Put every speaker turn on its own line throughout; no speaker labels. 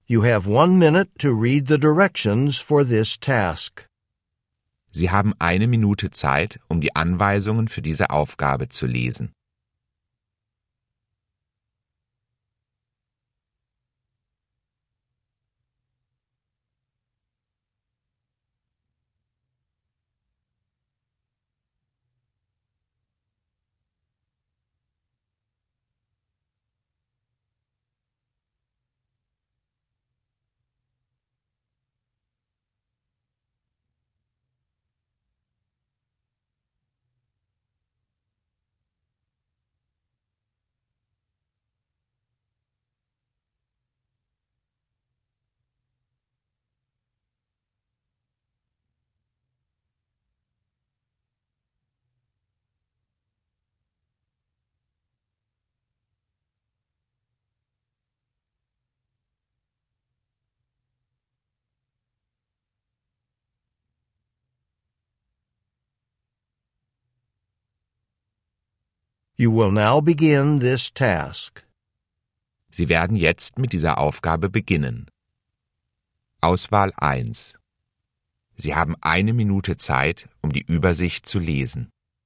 You have 1 minute to read the directions for this task.
Sie haben 1 Minute Zeit, um die Anweisungen für diese Aufgabe zu lesen.
You will now begin this task.
Sie werden jetzt mit dieser Aufgabe beginnen. Auswahl 1. Sie haben 1 Minute Zeit, um die Übersicht zu lesen.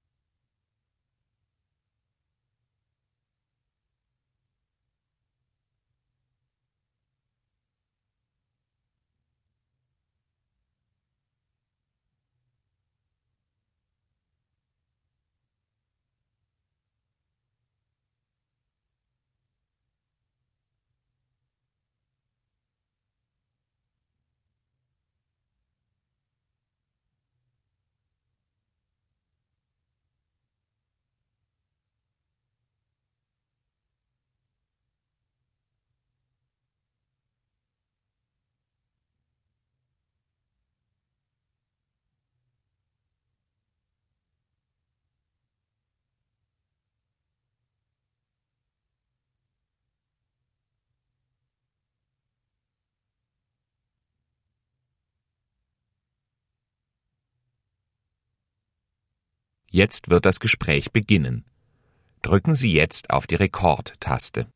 Jetzt wird das Gespräch beginnen. Drücken Sie jetzt auf die Rekord-Taste.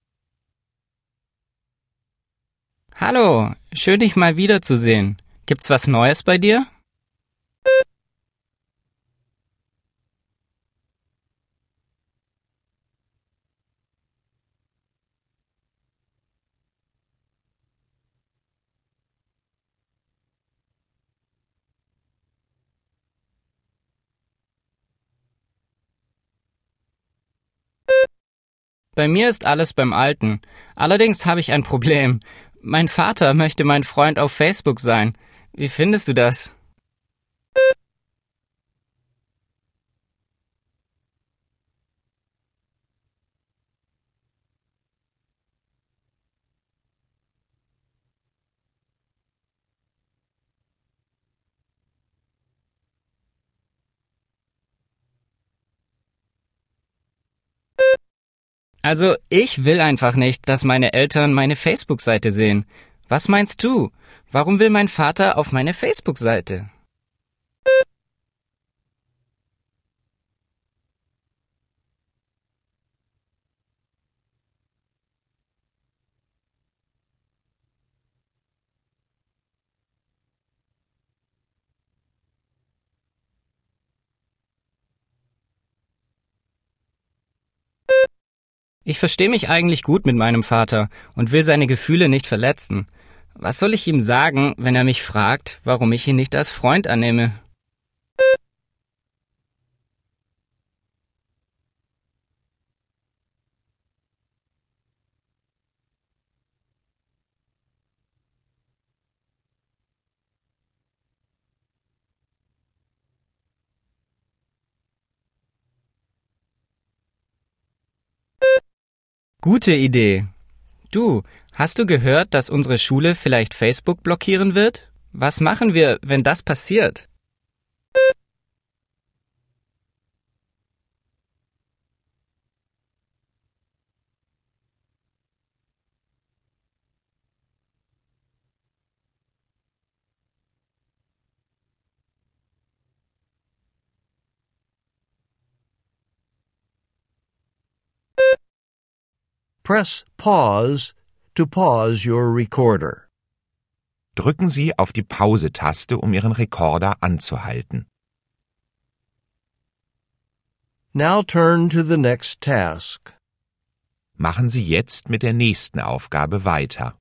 Hallo, schön dich mal wiederzusehen. Gibt's was Neues bei dir? Bei mir ist alles beim Alten. Allerdings habe ich ein Problem. Mein Vater möchte mein Freund auf Facebook sein. Wie findest du das? Also, ich will einfach nicht, dass meine Eltern meine Facebook-Seite sehen. Was meinst du? Warum will mein Vater auf meine Facebook-Seite? Ich verstehe mich eigentlich gut mit meinem Vater und will seine Gefühle nicht verletzen. Was soll ich ihm sagen, wenn er mich fragt, warum ich ihn nicht als Freund annehme? Gute Idee. Du, hast du gehört, dass unsere Schule vielleicht Facebook blockieren wird? Was machen wir, wenn das passiert?
Press pause to pause your recorder.
Drücken Sie auf die Pause-Taste, um Ihren Rekorder anzuhalten.
Now turn to the next task.
Machen Sie jetzt mit der nächsten Aufgabe weiter.